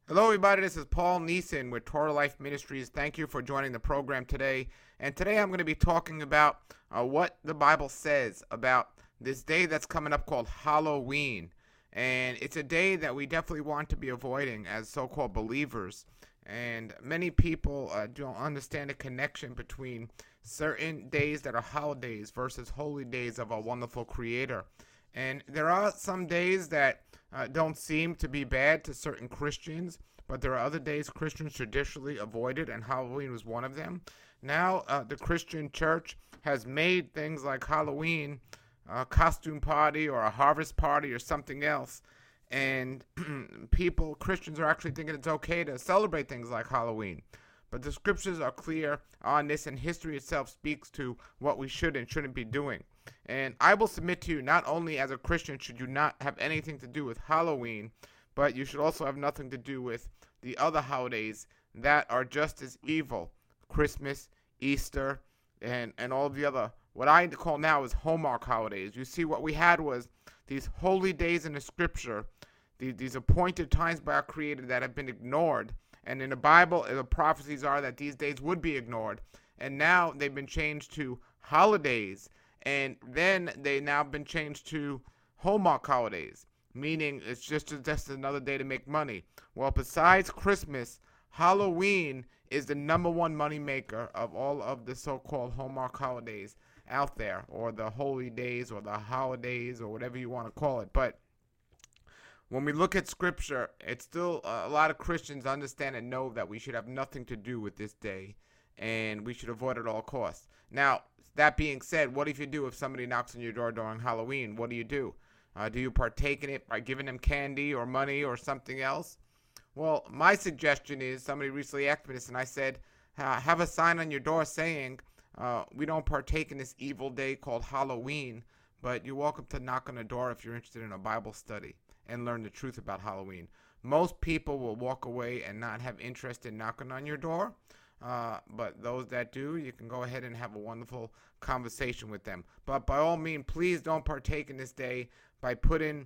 Hello, everybody. This is Paul Neeson with Torah Life Ministries. Thank you for joining the program today. And today I'm going to be talking about what the Bible says about this day that's coming up called Halloween. And it's a day that we definitely want to be avoiding as so-called believers. And many people don't understand the connection between certain days that are holidays versus holy days of our wonderful Creator. And there are some days that don't seem to be bad to certain Christians, but there are other days Christians traditionally avoided, and Halloween was one of them. Now, the Christian church has made things like Halloween a costume party or a harvest party or something else, and Christians are actually thinking it's okay to celebrate things like Halloween. But the scriptures are clear on this, and history itself speaks to what we should and shouldn't be doing. And I will submit to you, not only as a Christian should you not have anything to do with Halloween, but you should also have nothing to do with the other holidays that are just as evil. Christmas, Easter, and all of the other, what I call now is Hallmark holidays. You see, what we had was these holy days in the scripture, these appointed times by our Creator that have been ignored. And in the Bible, the prophecies are that these days would be ignored. And now they've been changed to holidays. And then they now been changed to Hallmark holidays, meaning it's just another day to make money. Well, besides Christmas, Halloween is the number one money maker of all of the so-called Hallmark holidays out there, or the holy days, or the holidays, or whatever you want to call it. But when we look at scripture, it's still a lot of Christians understand and know that we should have nothing to do with this day, and we should avoid it at all costs. Now, that being said, what if somebody knocks on your door during Halloween? What do you do? Do you partake in it by giving them candy or money or something else? Well, my suggestion is, somebody recently asked me this, and I said, have a sign on your door saying, we don't partake in this evil day called Halloween, but you're welcome to knock on the door if you're interested in a Bible study and learn the truth about Halloween. Most people will walk away and not have interest in knocking on your door. But those that do, you can go ahead and have a wonderful conversation with them. But by all means, please don't partake in this day by putting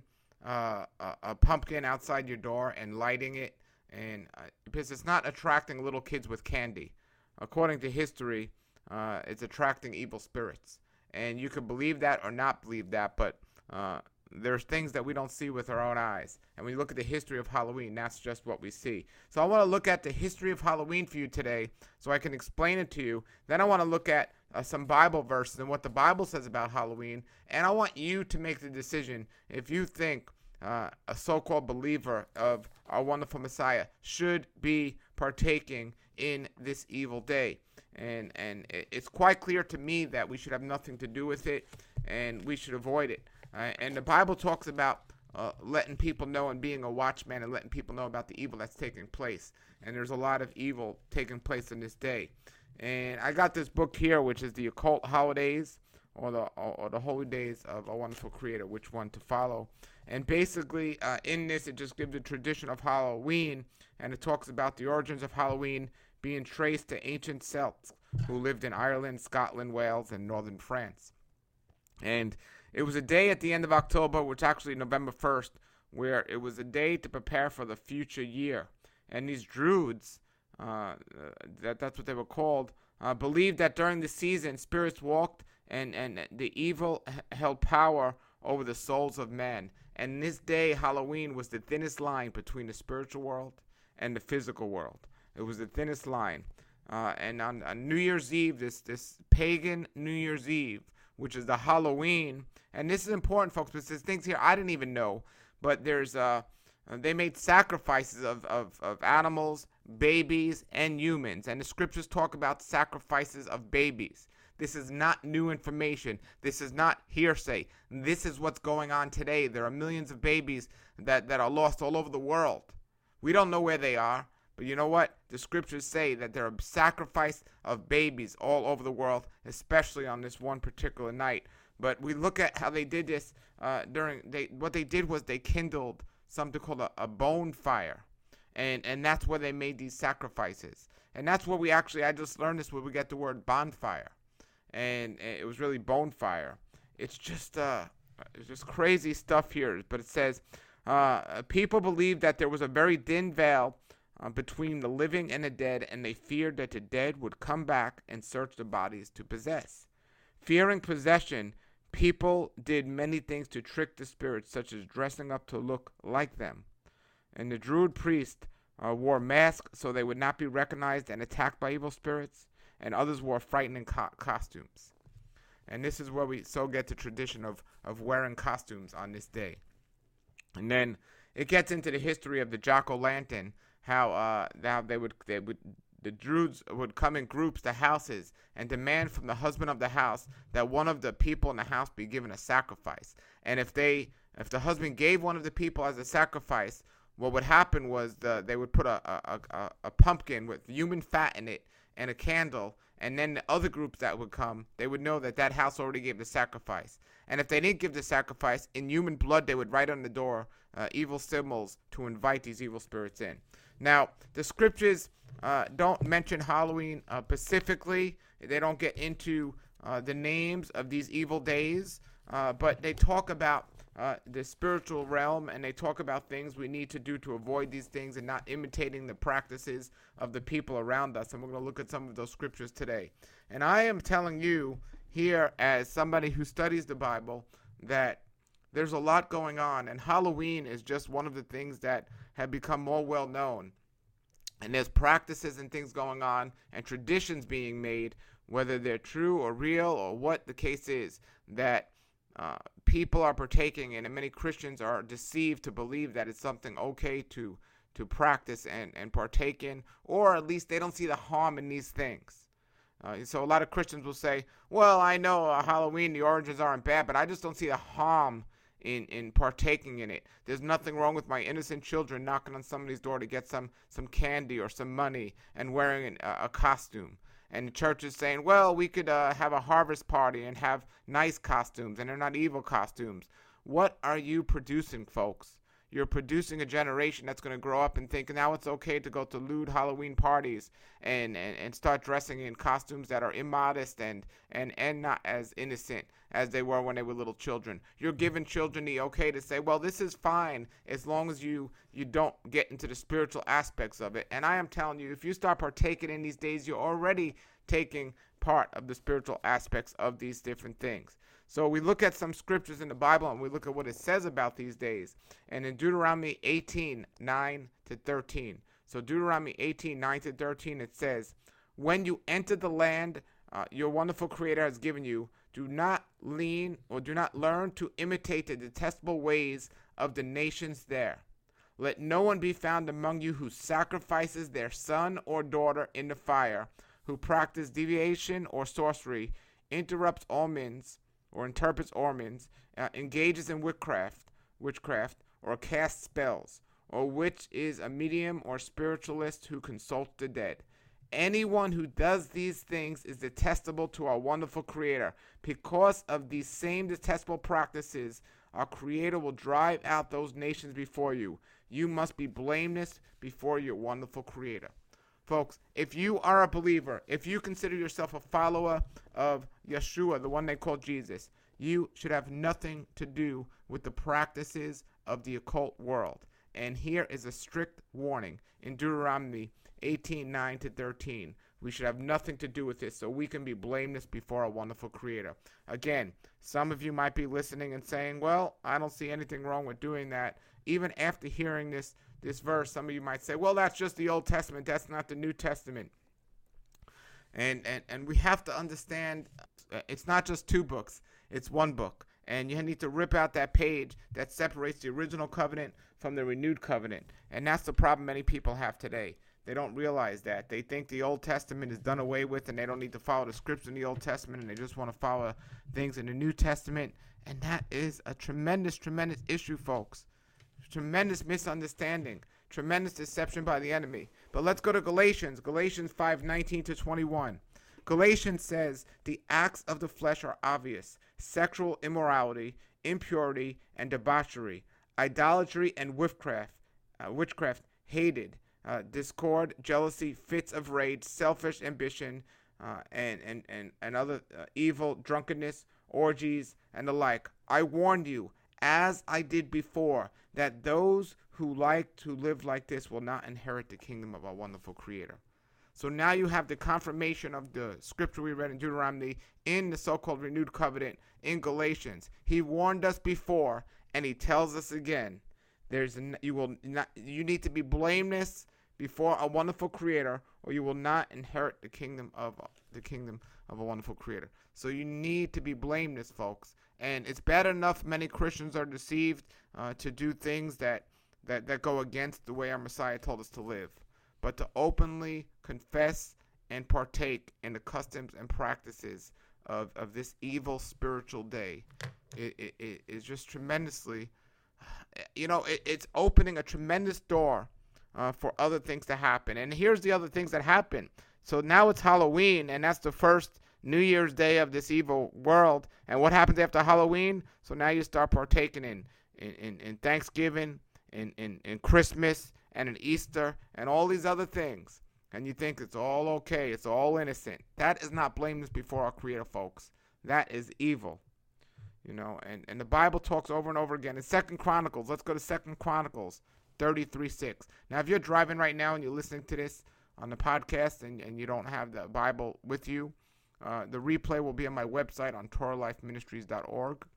a pumpkin outside your door and lighting it, and because it's not attracting little kids with candy. According to history, it's attracting evil spirits. And you could believe that or not believe that, but there's things that we don't see with our own eyes. And when you look at the history of Halloween, that's just what we see. So I want to look at the history of Halloween for you today so I can explain it to you. Then I want to look at some Bible verses and what the Bible says about Halloween. And I want you to make the decision if you think a so-called believer of our wonderful Messiah should be partaking in this evil day. And it's quite clear to me that we should have nothing to do with it, and we should avoid it. And the Bible talks about letting people know and being a watchman and letting people know about the evil that's taking place. And there's a lot of evil taking place in this day. And I got this book here, which is the Occult Holidays, or the Holy Days of a Wonderful Creator, which one to follow. And basically, in this, it just gives the tradition of Halloween, and it talks about the origins of Halloween being traced to ancient Celts who lived in Ireland, Scotland, Wales, and northern France. And it was a day at the end of October, which actually November 1st, where it was a day to prepare for the future year. And these Druids, that's what they were called, believed that during the season, spirits walked and the evil held power over the souls of men. And this day, Halloween, was the thinnest line between the spiritual world and the physical world. It was the thinnest line. And on New Year's Eve, this pagan New Year's Eve, which is the Halloween, and this is important, folks, because there's things here I didn't even know, but they made sacrifices of animals, babies, and humans, and the scriptures talk about sacrifices of babies. This is not new information. This is not hearsay. This is what's going on today. There are millions of babies that are lost all over the world. We don't know where they are, but you know what? The scriptures say that there are sacrifice of babies all over the world, especially on this one particular night. But we look at how they did this what they did was they kindled something called a bone fire. And that's where they made these sacrifices. And that's where I just learned this, where we get the word bonfire. And it was really bone fire. It's just crazy stuff here. But it says, People believed that there was a very thin veil between the living and the dead, and they feared that the dead would come back and search the bodies to possess. Fearing possession, people did many things to trick the spirits, such as dressing up to look like them. And the Druid priest wore masks so they would not be recognized and attacked by evil spirits, and others wore frightening costumes. And this is where we so get the tradition of wearing costumes on this day. And then it gets into the history of the jack-o'-lantern, how the Druids would come in groups to houses and demand from the husband of the house that one of the people in the house be given a sacrifice. And if the husband gave one of the people as a sacrifice, what would happen was they would put a pumpkin with human fat in it and a candle, and then the other groups that would come, they would know that that house already gave the sacrifice. And if they didn't give the sacrifice, in human blood, they would write on the door evil symbols to invite these evil spirits in. Now, the scriptures don't mention Halloween specifically. They don't get into the names of these evil days, but they talk about the spiritual realm, and they talk about things we need to do to avoid these things and not imitating the practices of the people around us. And we're going to look at some of those scriptures today. And I am telling you here, as somebody who studies the Bible, that there's a lot going on, and Halloween is just one of the things that have become more well known. And there's practices and things going on and traditions being made, whether they're true or real or what the case is, that people are partaking in, and many Christians are deceived to believe that it's something okay to practice and partake in, or at least they don't see the harm in these things. So a lot of Christians will say, well, I know Halloween, the origins aren't bad, but I just don't see the harm in partaking in it. There's nothing wrong with my innocent children knocking on somebody's door to get some candy or some money and wearing a costume. And the church is saying, well, we could have a harvest party and have nice costumes, and they're not evil costumes. What are you producing, folks? You're producing a generation that's going to grow up and think now it's okay to go to lewd Halloween parties and start dressing in costumes that are immodest and not as innocent as they were when they were little children. You're giving children the okay to say, well, this is fine as long as you don't get into the spiritual aspects of it. And I am telling you, if you start partaking in these days, you're already taking part of the spiritual aspects of these different things. So we look at some scriptures in the Bible and we look at what it says about these days. And in Deuteronomy 18:9-13. So Deuteronomy 18:9-13, it says, when you enter the land your wonderful Creator has given you, do not lean or do not learn to imitate the detestable ways of the nations there. Let no one be found among you who sacrifices their son or daughter in the fire, who practice divination or sorcery, interrupts omens, or interprets omens, engages in witchcraft, or casts spells, or which is a medium or spiritualist who consults the dead. Anyone who does these things is detestable to our wonderful Creator. Because of these same detestable practices, our Creator will drive out those nations before you. You must be blameless before your wonderful Creator. Folks, if you are a believer, if you consider yourself a follower of Yeshua, the one they call Jesus, you should have nothing to do with the practices of the occult world. And here is a strict warning in Deuteronomy 18:9-13. We should have nothing to do with this so we can be blameless before our wonderful Creator. Again, some of you might be listening and saying, well, I don't see anything wrong with doing that. Even after hearing this verse, some of you might say, well, that's just the Old Testament. That's not the New Testament. And we have to understand it's not just two books. It's one book. And you need to rip out that page that separates the original covenant from the renewed covenant. And that's the problem many people have today. They don't realize that. They think the Old Testament is done away with and they don't need to follow the scripts in the Old Testament, and they just want to follow things in the New Testament. And that is a tremendous, tremendous issue, folks. Tremendous misunderstanding. Tremendous deception by the enemy. But let's go to Galatians 5:19-21. Galatians says, the acts of the flesh are obvious: sexual immorality, impurity, and debauchery, idolatry and witchcraft, hated, discord, jealousy, fits of rage, selfish ambition, and other evil, drunkenness, orgies, and the like. I warned you, as I did before, that those who like to live like this will not inherit the kingdom of our wonderful Creator. So now you have the confirmation of the scripture we read in Deuteronomy in the so-called renewed covenant in Galatians. He warned us before, and he tells us again. You need to be blameless before a wonderful Creator, or you will not inherit the kingdom of a wonderful Creator. So you need to be blameless, folks. And it's bad enough many Christians are deceived to do things that go against the way our Messiah told us to live. But to openly confess and partake in the customs and practices of this evil spiritual day, it is just tremendously, it's opening a tremendous door for other things to happen. And here's the other things that happen. So now it's Halloween, and that's the first New Year's Day of this evil world. And what happens after Halloween? So now you start partaking in Thanksgiving, in Christmas, and in Easter, and all these other things. And you think it's all okay, it's all innocent. That is not blameless before our Creator, folks. That is evil. And the Bible talks over and over again. In 2 Chronicles, let's go to 2 Chronicles 33:6. Now, if you're driving right now and you're listening to this on the podcast and you don't have the Bible with you, the replay will be on my website on TorahLifeMinistries.org.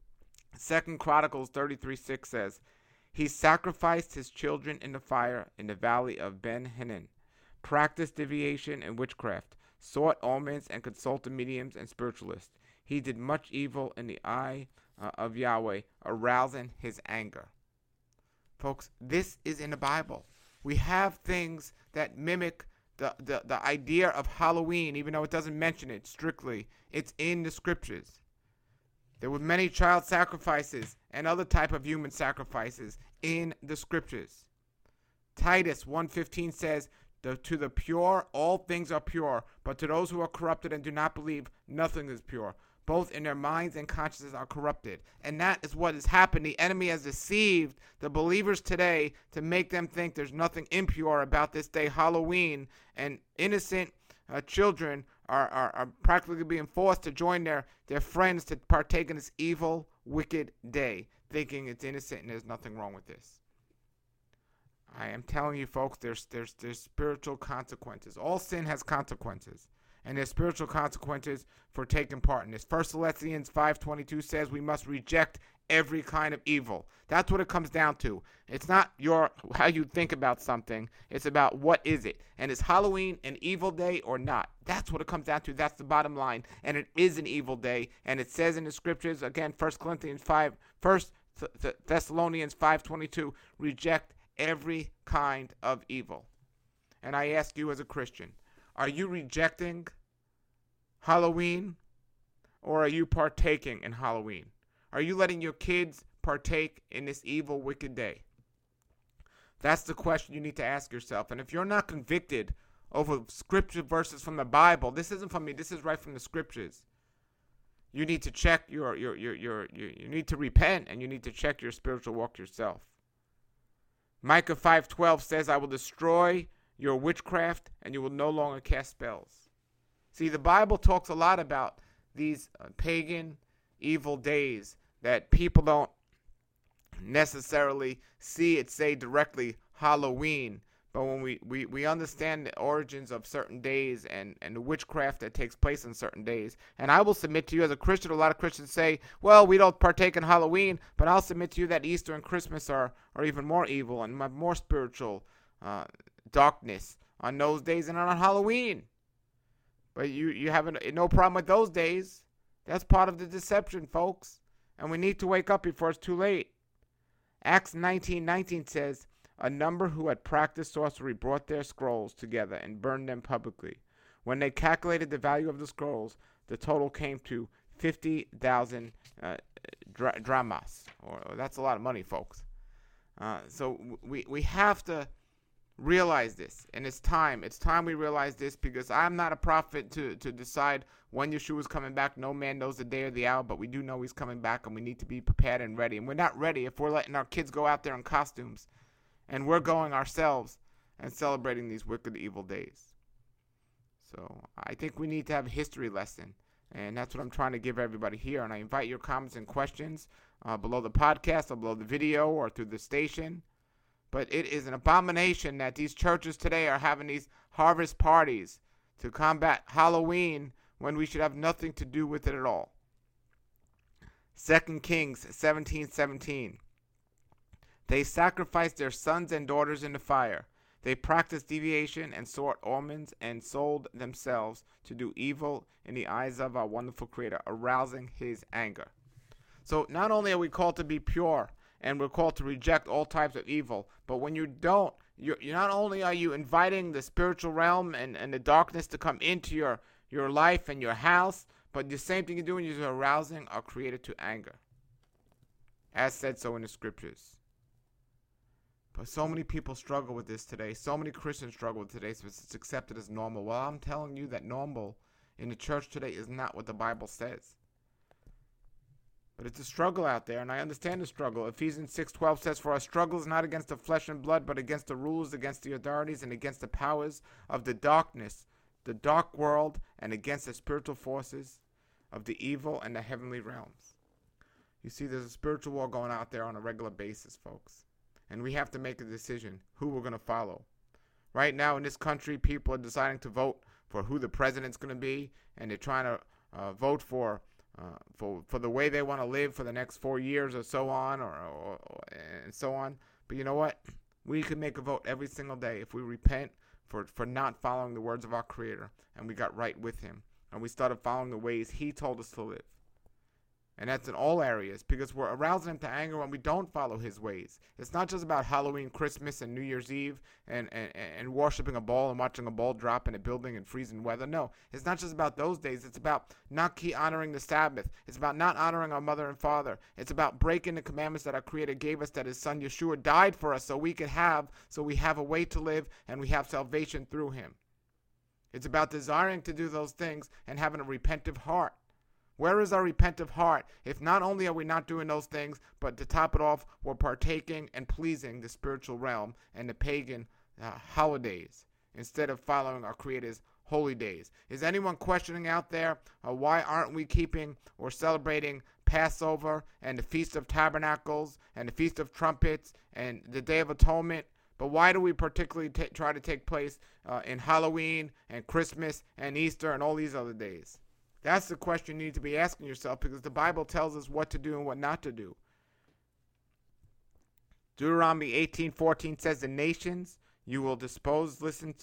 2 Chronicles 33:6 says, he sacrificed his children in the fire in the valley of Ben Hinnom, practiced divination and witchcraft, sought omens and consulted mediums and spiritualists. He did much evil in the eye of Yahweh, arousing his anger. Folks, this is in the Bible. We have things that mimic the idea of Halloween, even though it doesn't mention it strictly. It's in the scriptures. There were many child sacrifices and other type of human sacrifices in the scriptures. Titus 1:15 says, to the pure, all things are pure, but to those who are corrupted and do not believe, nothing is pure. Both in their minds and consciences are corrupted. And that is what has happened. The enemy has deceived the believers today to make them think there's nothing impure about this day, Halloween, and innocent children are practically being forced to join their friends to partake in this evil, wicked day, thinking it's innocent and there's nothing wrong with this. I am telling you, folks, there's spiritual consequences. All sin has consequences, and there's spiritual consequences for taking part in this. 1 Thessalonians 5:22 says we must reject every kind of evil. That's what it comes down to. It's not how you think about something. It's about what is it. And is Halloween an evil day or not? That's what it comes down to. That's the bottom line. And it is an evil day. And it says in the scriptures, again, 1 Thessalonians 5:22, reject every kind of evil. And I ask you as a Christian, are you rejecting Halloween, or are you partaking in Halloween? Are you letting your kids partake in this evil, wicked day? That's the question you need to ask yourself. And if you're not convicted over scripture verses from the Bible, this isn't from me, this is right from the scriptures. You need to check you need to repent, and you need to check your spiritual walk yourself. Micah 5:12 says, I will destroy your witchcraft, and you will no longer cast spells. See, the Bible talks a lot about these pagan, evil days that people don't necessarily see it say directly Halloween. But when we understand the origins of certain days and the witchcraft that takes place on certain days, and I will submit to you as a Christian, a lot of Christians say, well, we don't partake in Halloween, but I'll submit to you that Easter and Christmas are even more evil and more spiritual darkness on those days than on Halloween. But you have no problem with those days. That's part of the deception, folks. And we need to wake up before it's too late. Acts 19:19 says, a number who had practiced sorcery brought their scrolls together and burned them publicly. When they calculated the value of the scrolls, the total came to 50,000 drachmas. That's a lot of money, folks. So we have to realize this, and it's time we realize this, because I'm not a prophet to decide when Yeshua is coming back. No man knows the day or the hour, but we do know he's coming back, and we need to be prepared and ready. And we're not ready if we're letting our kids go out there in costumes, and we're going ourselves and celebrating these wicked, evil days. So I think we need to have a history lesson And that's what I'm trying to give everybody here. And I invite your comments and questions below the podcast or below the video or through the station. But it is an abomination that these churches today are having these harvest parties to combat Halloween when we should have nothing to do with it at all. 2 Kings 17:17. They sacrificed their sons and daughters in the fire. They practiced deviation and sought omens and sold themselves to do evil in the eyes of our wonderful Creator, arousing his anger. So not only are we called to be pure and we're called to reject all types of evil, but when you don't, you're not only are you inviting the spiritual realm and the darkness to come into your life and your house, but the same thing you're doing is arousing our Creator to anger, as said so in the scriptures. But so many people struggle with this today. So many Christians struggle with today, so it's accepted as normal. Well, I'm telling you that normal in the church today is not what the Bible says. But it's a struggle out there, and I understand the struggle. Ephesians 6:12 says, "For our struggle is not against the flesh and blood, but against the rulers, against the authorities, and against the powers of the darkness, the dark world, and against the spiritual forces of the evil and the heavenly realms." You see, there's a spiritual war going out there on a regular basis, folks. And we have to make a decision who we're going to follow. Right now in this country, people are deciding to vote for who the president's going to be, and they're trying to vote for the way they want to live for the next 4 years or so on, and so on. But you know what? We can make a vote every single day if we repent for not following the words of our Creator, and we got right with him, and we started following the ways he told us to live. And that's in all areas, because we're arousing him to anger when we don't follow his ways. It's not just about Halloween, Christmas, and New Year's Eve and worshiping a ball and watching a ball drop in a building in freezing weather. No, it's not just about those days. It's about not honoring the Sabbath. It's about not honoring our mother and father. It's about breaking the commandments that our Creator gave us, that his son Yeshua died for us so we have a way to live and we have salvation through him. It's about desiring to do those things and having a repentant heart. Where is our repentant heart if not only are we not doing those things, but to top it off, we're partaking and pleasing the spiritual realm and the pagan holidays instead of following our Creator's holy days? Is anyone questioning out there why aren't we keeping or celebrating Passover and the Feast of Tabernacles and the Feast of Trumpets and the Day of Atonement? But why do we particularly try to take place in Halloween and Christmas and Easter and all these other days? That's the question you need to be asking yourself, because the Bible tells us what to do and what not to do. Deuteronomy 18:14 says, "The nations you will listen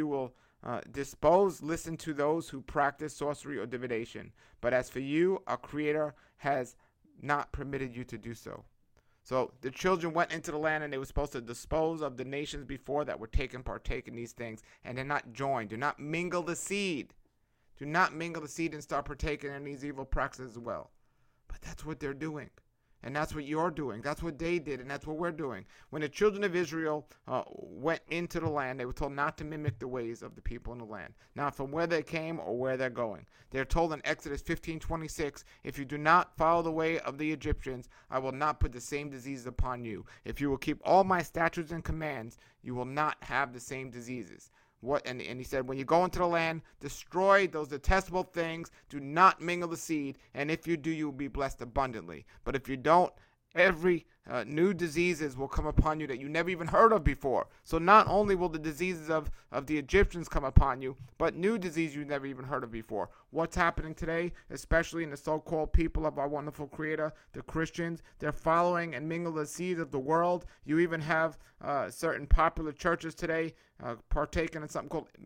to those who practice sorcery or divination. But as for you, our Creator has not permitted you to do so." So the children went into the land and they were supposed to dispose of the nations before that were partake in these things, and they're not joined. Do not mingle the seed. Do not mingle the seed and start partaking in these evil practices as well. But that's what they're doing. And that's what you're doing. That's what they did, and that's what we're doing. When the children of Israel went into the land, they were told not to mimic the ways of the people in the land, not from where they came or where they're going. They're told in Exodus 15:26, "If you do not follow the way of the Egyptians, I will not put the same diseases upon you. If you will keep all my statutes and commands, you will not have the same diseases." And he said, when you go into the land, destroy those detestable things. Do not mingle the seed. And if you do, you will be blessed abundantly. But if you don't, every new diseases will come upon you that you never even heard of before. So not only will the diseases of the Egyptians come upon you, but new disease you never even heard of before. What's happening today, especially in the so-called people of our wonderful Creator, the Christians, they're following and mingle the seeds of the world. You even have certain popular churches today partaking in something called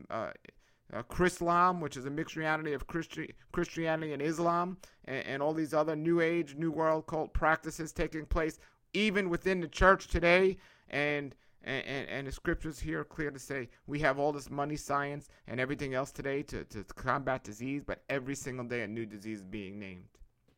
Chrislam, which is a mixture of Christianity and Islam, and all these other New Age, New World cult practices taking place even within the church today. And the scriptures here are clear to say we have all this money, science, and everything else today to combat disease, but every single day a new disease is being named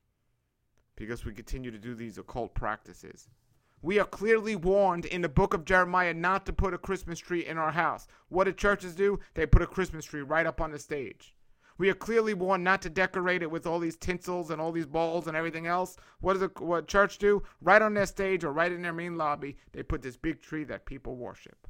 because we continue to do these occult practices. We are clearly warned in the book of Jeremiah not to put a Christmas tree in our house. What do churches do? They put a Christmas tree right up on the stage. We are clearly warned not to decorate it with all these tinsels and all these balls and everything else. What church do? Right on their stage or right in their main lobby, they put this big tree that people worship.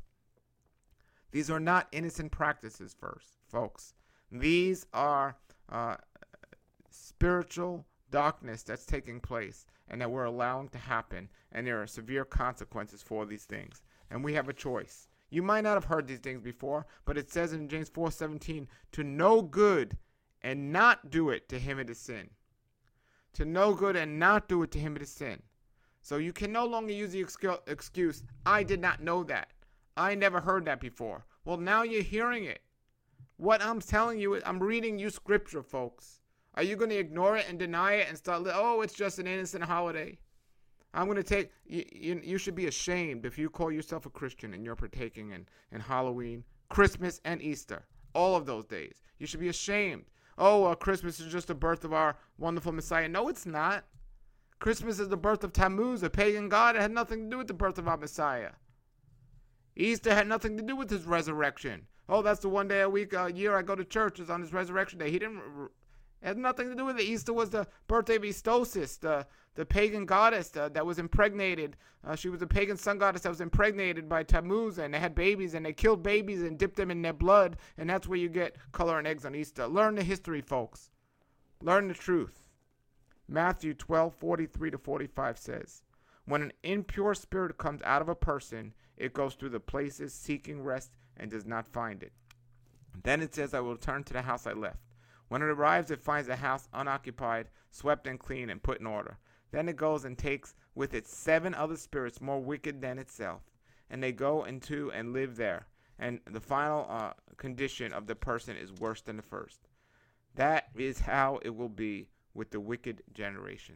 These are not innocent practices, folks. These are spiritual darkness that's taking place and that we're allowing to happen, and there are severe consequences for these things. And we have a choice. You might not have heard these things before, but it says in James 4:17, to know good and not do it, to him it is sin. To know good and not do it, to him it is sin. So you can no longer use the excuse, I did not know that. I never heard that before. Well, now you're hearing it. What I'm telling you is, I'm reading you scripture, folks. Are you going to ignore it and deny it and start, oh, it's just an innocent holiday? I'm going to take, you should be ashamed if you call yourself a Christian and you're partaking in Halloween, Christmas, and Easter. All of those days. You should be ashamed. Oh, Christmas is just the birth of our wonderful Messiah. No, it's not. Christmas is the birth of Tammuz, a pagan god. It had nothing to do with the birth of our Messiah. Easter had nothing to do with his resurrection. Oh, that's the one day a year I go to church is on his resurrection day. It had nothing to do with it. Easter was the birthday of Istosis, the pagan goddess that was impregnated. She was a pagan sun goddess that was impregnated by Tammuz, and they had babies, and they killed babies and dipped them in their blood, and that's where you get color and eggs on Easter. Learn the history, folks. Learn the truth. Matthew 12:43-45 says, when an impure spirit comes out of a person, it goes through the places seeking rest and does not find it. Then it says, I will return to the house I left. When it arrives, it finds the house unoccupied, swept and clean, and put in order. Then it goes and takes with it 7 other spirits more wicked than itself, and they go into and live there. And the final condition of the person is worse than the first. That is how it will be with the wicked generation.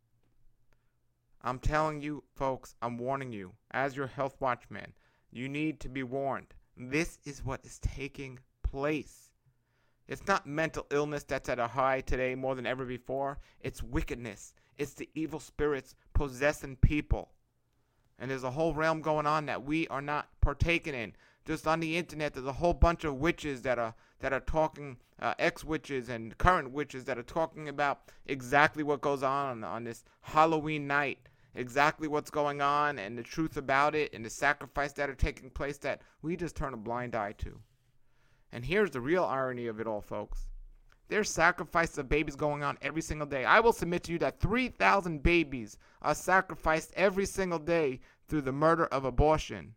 I'm telling you, folks, I'm warning you, as your health watchman, you need to be warned. This is what is taking place. It's not mental illness that's at a high today more than ever before. It's wickedness. It's the evil spirits possessing people. And there's a whole realm going on that we are not partaking in. Just on the internet, there's a whole bunch of witches that are talking, ex-witches and current witches that are talking about exactly what goes on this Halloween night. Exactly what's going on and the truth about it and the sacrifice that are taking place that we just turn a blind eye to. And here's the real irony of it all, folks. There's sacrifices of babies going on every single day. I will submit to you that 3,000 babies are sacrificed every single day through the murder of abortion.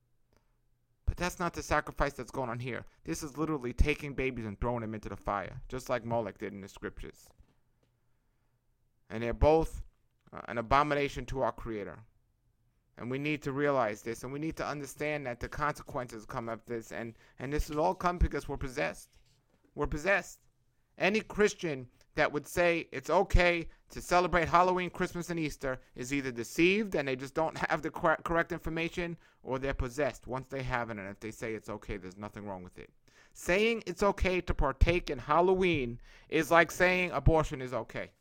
But that's not the sacrifice that's going on here. This is literally taking babies and throwing them into the fire, just like Molech did in the scriptures. And they're both an abomination to our Creator. And we need to realize this, and we need to understand that the consequences come of this, and this has all come because we're possessed. We're possessed. Any Christian that would say it's okay to celebrate Halloween, Christmas, and Easter is either deceived and they just don't have the correct information, or they're possessed once they have it, and if they say it's okay, there's nothing wrong with it. Saying it's okay to partake in Halloween is like saying abortion is okay.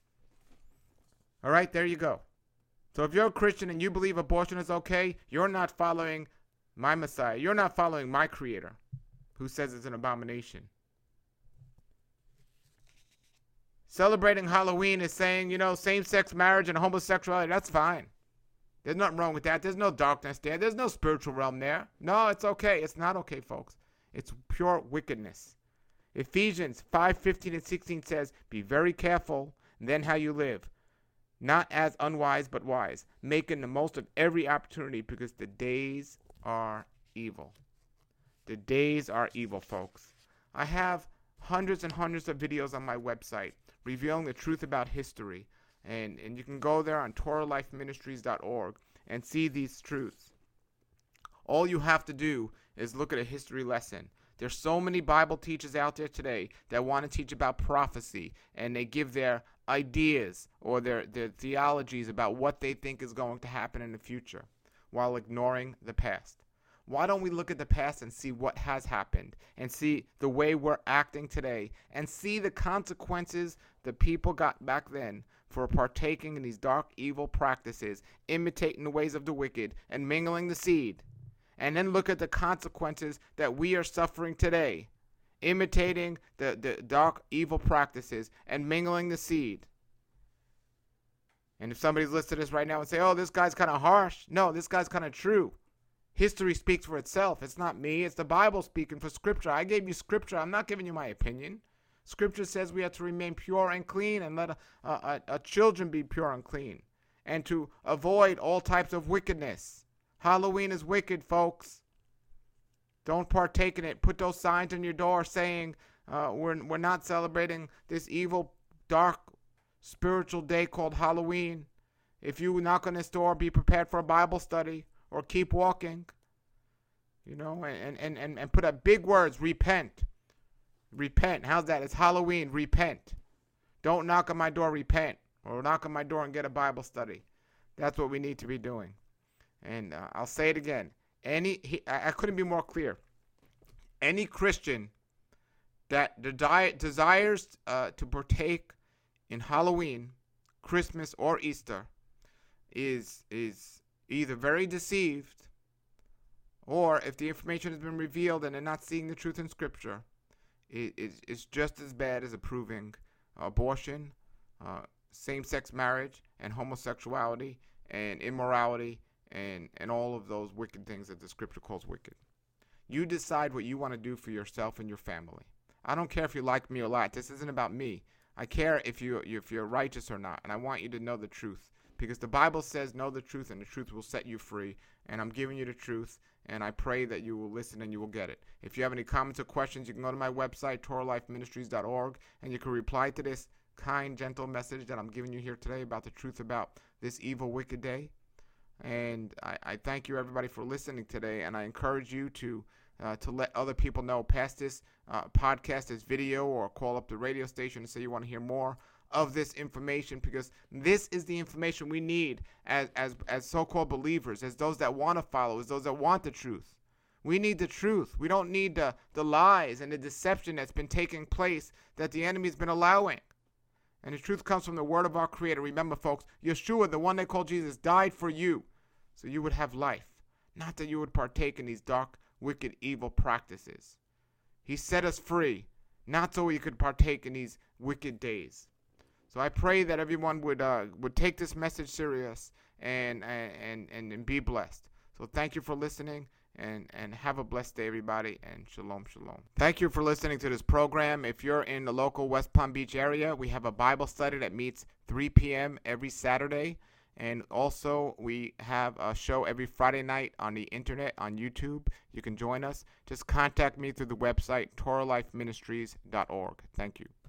All right, there you go. So if you're a Christian and you believe abortion is okay, you're not following my Messiah. You're not following my Creator, who says it's an abomination. Celebrating Halloween is saying, same-sex marriage and homosexuality, that's fine. There's nothing wrong with that. There's no darkness there. There's no spiritual realm there. No, it's okay. It's not okay, folks. It's pure wickedness. Ephesians 5:15-16 says, be very careful then how you live. Not as unwise, but wise, making the most of every opportunity because the days are evil. The days are evil, folks. I have hundreds and hundreds of videos on my website revealing the truth about history. And you can go there on TorahLifeMinistries.org and see these truths. All you have to do is look at a history lesson. There's so many Bible teachers out there today that want to teach about prophecy, and they give their ideas or their theologies about what they think is going to happen in the future while ignoring the past. Why don't we look at the past and see what has happened and see the way we're acting today and see the consequences the people got back then for partaking in these dark, evil practices, imitating the ways of the wicked and mingling the seed, and then look at the consequences that we are suffering today, imitating the dark, evil practices and mingling the seed. And if somebody's listening to this right now and say, oh, this guy's kind of harsh. No, this guy's kind of true. History speaks for itself. It's not me. It's the Bible speaking for Scripture. I gave you Scripture. I'm not giving you my opinion. Scripture says we have to remain pure and clean and let our children be pure and clean, and to avoid all types of wickedness. Halloween is wicked, folks. Don't partake in it. Put those signs on your door saying we're not celebrating this evil, dark, spiritual day called Halloween. If you knock on this door, be prepared for a Bible study or keep walking. And put up big words, repent. Repent. How's that? It's Halloween. Repent. Don't knock on my door, repent. Or knock on my door and get a Bible study. That's what we need to be doing. And I'll say it again. I couldn't be more clear. Any Christian that desires to partake in Halloween, Christmas, or Easter is either very deceived, or if the information has been revealed and they're not seeing the truth in Scripture, it's just as bad as approving abortion, same-sex marriage, and homosexuality, and immorality, and all of those wicked things that the Scripture calls wicked. You decide what you want to do for yourself and your family. I don't care if you like me or not. This isn't about me. I care if you're righteous or not, and I want you to know the truth, because the Bible says know the truth, and the truth will set you free, and I'm giving you the truth, and I pray that you will listen and you will get it. If you have any comments or questions, you can go to my website, TorahLifeMinistries.org, and you can reply to this kind, gentle message that I'm giving you here today about the truth about this evil, wicked day. And I thank you, everybody, for listening today, and I encourage you to let other people know. Pass this podcast, this video, or call up the radio station and say you want to hear more of this information, because this is the information we need as so-called believers, as those that want to follow, as those that want the truth. We need the truth. We don't need the lies and the deception that's been taking place that the enemy's been allowing. And the truth comes from the word of our Creator. Remember, folks, Yeshua, the one they call Jesus, died for you so you would have life, not that you would partake in these dark, wicked, evil practices. He set us free, not so we could partake in these wicked days. So I pray that everyone would take this message serious and be blessed. So thank you for listening, and have a blessed day, everybody, and shalom, shalom. Thank you for listening to this program. If you're in the local West Palm Beach area, we have a Bible study that meets 3 p.m. every Saturday. And also, we have a show every Friday night on the internet, on YouTube. You can join us. Just contact me through the website, TorahLifeMinistries.org. Thank you.